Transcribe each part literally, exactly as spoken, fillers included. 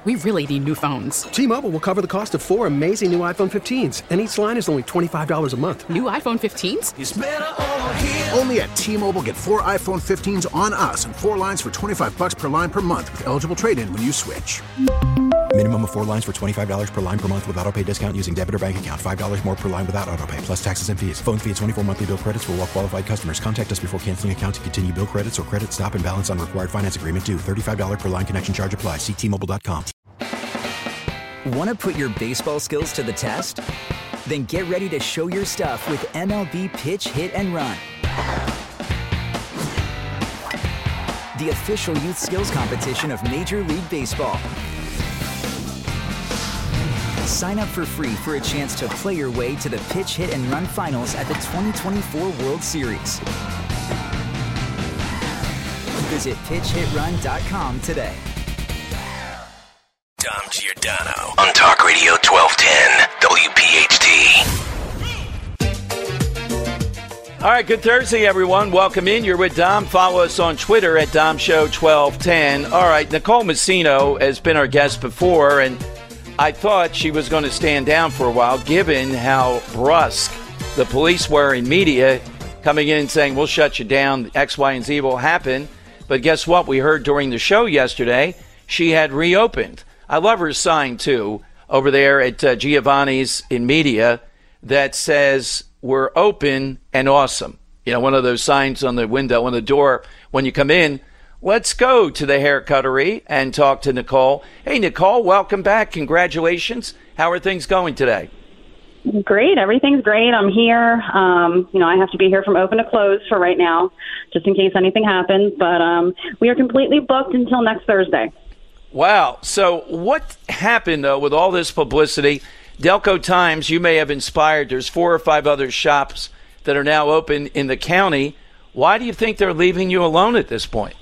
We really need new phones. T-Mobile will cover the cost of four amazing new iPhone fifteens, and each line is only twenty-five dollars a month. New iPhone fifteens? It's better over here. Only at T-Mobile, get four iPhone fifteens on us and four lines for twenty-five dollars per line per month with eligible trade-in when you switch. Minimum of four lines for twenty-five dollars per line per month with autopay discount using debit or bank account. five dollars more per line without autopay, plus taxes and fees. Phone fee at twenty-four monthly bill credits for well-qualified customers. Contact us before canceling account to continue bill credits or credit stop and balance on required finance agreement due. thirty-five dollars per line connection charge applies. See T Mobile dot com. Want to put your baseball skills to the test? Then get ready to show your stuff with M L B Pitch, Hit, and Run. The official youth skills competition of Major League Baseball. Sign up for free for a chance to play your way to the Pitch, Hit, and Run finals at the twenty twenty-four World Series. Visit pitch hit run dot com today. Dom Giordano on Talk Radio twelve ten W P H T. All right, good Thursday, everyone. Welcome in. You're with Dom. Follow us on Twitter at Dom Show twelve ten. All right, Nicole Messino has been our guest before, and I thought she was going to stand down for a while, given how brusque the police were in media, coming in and saying, we'll shut you down, X, Y, and Z will happen. But guess what? We heard during the show yesterday, she had reopened. I love her sign, too, over there at uh, Giovanni's in media that says, we're open and awesome. You know, one of those signs on the window, on the door, when you come in. Let's go to the haircuttery and talk to Nicole. Hey, Nicole, welcome back. Congratulations. How are things going today? Great. Everything's great. I'm here. Um, you know, I have to be here from open to close for right now, just in case anything happens. But um, we are completely booked until next Thursday. Wow. So what happened, though, with all this publicity? Delco Times, you may have inspired. There's four or five other shops that are now open in the county. Why do you think they're leaving you alone at this point?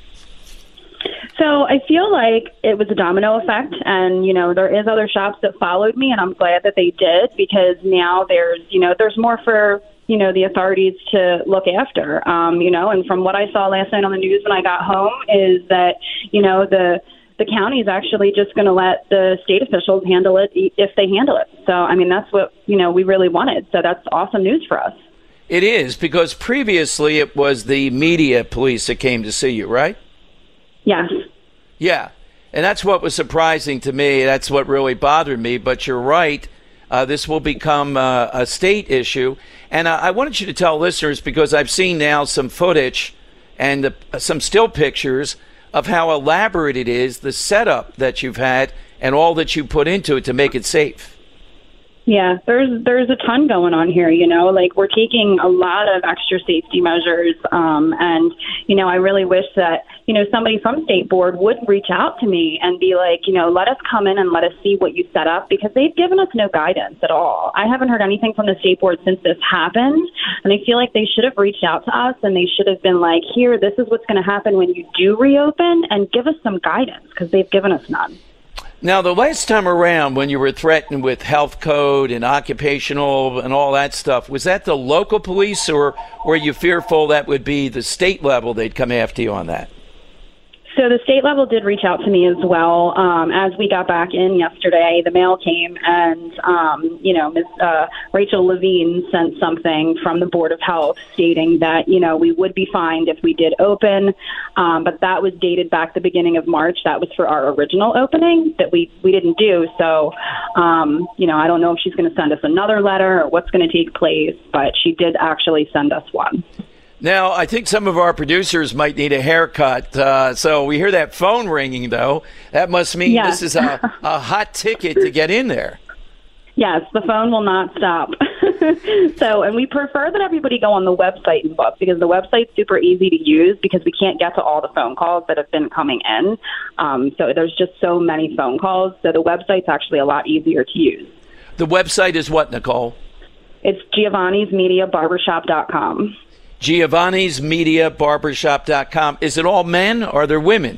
So I feel like it was a domino effect, and, you know, there is other shops that followed me, and I'm glad that they did, because now there's, you know, there's more for, you know, the authorities to look after, um, you know, and from what I saw last night on the news when I got home is that, you know, the the county is actually just going to let the state officials handle it if they handle it. So, I mean, that's what, you know, we really wanted. So that's awesome news for us. It is, because previously it was the media police that came to see you, right? Yes. Yeah, and that's what was surprising to me. That's what really bothered me. But you're right. Uh, this will become uh, a state issue. And uh, I wanted you to tell listeners, because I've seen now some footage and the, uh, some still pictures of how elaborate it is, the setup that you've had and all that you put into it to make it safe. Yeah, there's there's a ton going on here, you know, like we're taking a lot of extra safety measures. Um, and, you know, I really wish that, you know, somebody from State Board would reach out to me and be like, you know, let us come in and let us see what you set up, because they've given us no guidance at all. I haven't heard anything from the State Board since this happened. And I feel like they should have reached out to us, and they should have been like, here, this is what's going to happen when you do reopen, and give us some guidance, because they've given us none. Now, the last time around when you were threatened with health code and occupational and all that stuff, was that the local police, or were you fearful that would be the state level they'd come after you on that? So the state level did reach out to me as well. Um, as we got back in yesterday, the mail came, and, um, you know, Miz Uh, Rachel Levine sent something from the Board of Health stating that, you know, we would be fined if we did open. Um, but that was dated back the beginning of March. That was for our original opening that we, we didn't do. So, um, you know, I don't know if she's going to send us another letter or what's going to take place, but she did actually send us one. Now, I think some of our producers might need a haircut. Uh, so we hear that phone ringing, though. That must mean yes. This is a, a hot ticket to get in there. Yes, the phone will not stop. So, and we prefer that everybody go on the website and book, because the website's super easy to use, because we can't get to all the phone calls that have been coming in. Um, so there's just so many phone calls. So the website's actually a lot easier to use. The website is what, Nicole? It's Giovanni's Media Barbershop dot com. Giovanni's Media Barbershop dot com. Is it all men, or are there women?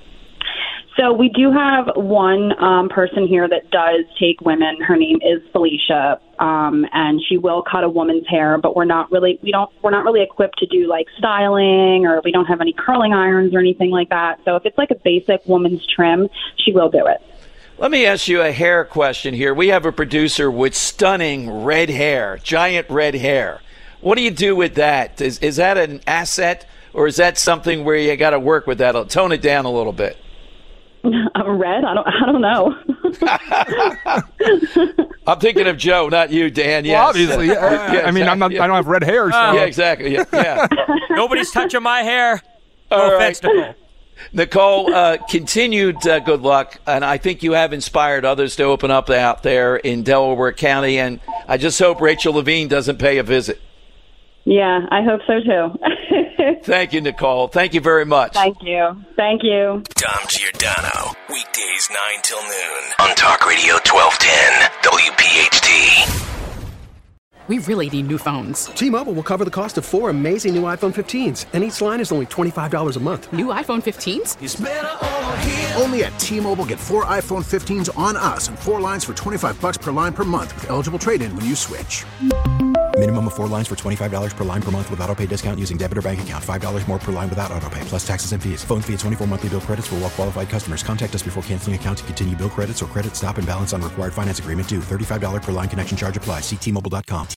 So we do have one um, person here that does take women. Her name is Felicia, um, and she will cut a woman's hair. But we're not really we don't we're not really equipped to do like styling, or we don't have any curling irons or anything like that. So if it's like a basic woman's trim, she will do it. Let me ask you a hair question here. We have a producer with stunning red hair, giant red hair. What do you do with that? Is, is that an asset, or is that something where you got to work with that? I'll tone it down a little bit. I'm red? I don't, I don't know. I'm thinking of Joe, not you, Dan. Yes. Well, obviously. Uh, yeah, I mean, I'm not, yeah. I don't have red hair. So. Uh, yeah, exactly. Yeah. yeah. Nobody's touching my hair. No All offense, right. Nicole. Nicole, uh, continued uh, good luck, and I think you have inspired others to open up out there in Delaware County, and I just hope Rachel Levine doesn't pay a visit. Yeah, I hope so too. Thank you, Nicole. Thank you very much. Thank you. Thank you. Dom Giordano, weekdays nine till noon on Talk Radio twelve ten W P H T. We really need new phones. T-Mobile will cover the cost of four amazing new iPhone fifteens, and each line is only twenty-five dollars a month. New iPhone fifteens? Only at T-Mobile, get four iPhone fifteens on us and four lines for twenty-five bucks per line per month with eligible trade-in when you switch. Minimum of four lines for twenty-five dollars per line per month with autopay discount using debit or bank account. five dollars more per line without autopay, plus taxes and fees. Phone fee at twenty-four monthly bill credits for well-qualified customers. Contact us before canceling account to continue bill credits or credit stop and balance on required finance agreement due. thirty-five dollars per line connection charge applies. See T Mobile dot com.